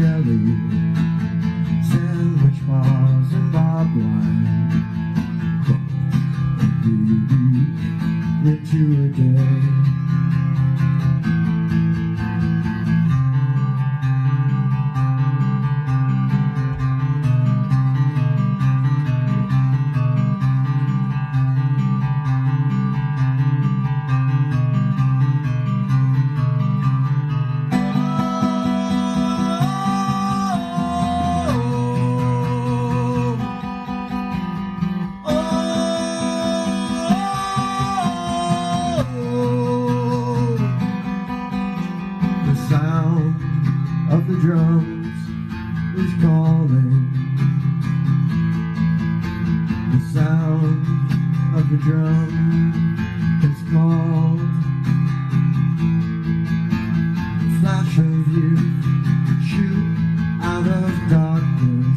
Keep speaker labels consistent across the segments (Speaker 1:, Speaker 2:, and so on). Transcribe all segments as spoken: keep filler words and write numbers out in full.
Speaker 1: jelly, sandwich bars and barbed wire, baby, into a day. Sound of the drums is calling. The sound of the drum is called. Flash of youth shoot out of darkness.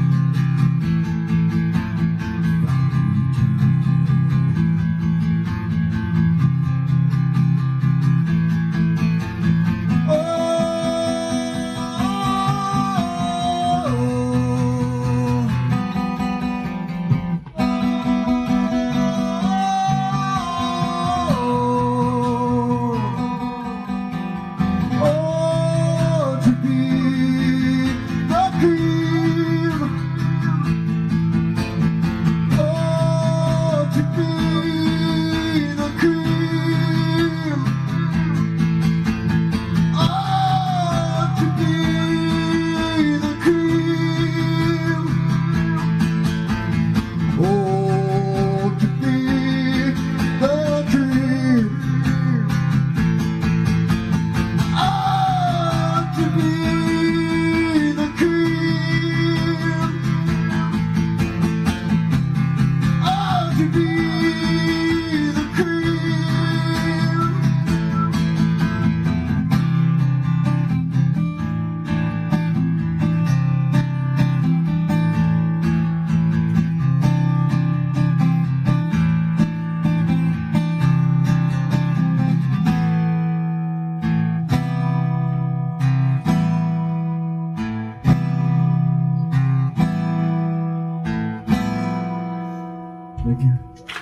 Speaker 1: Thank you.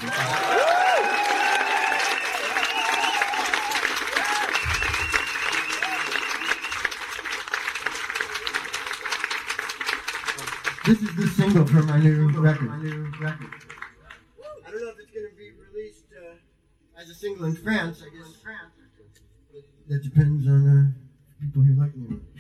Speaker 1: This is the single for my new record. My new record. I don't know if it's going to be released uh, as a single in France. I guess that depends on uh, people who like me.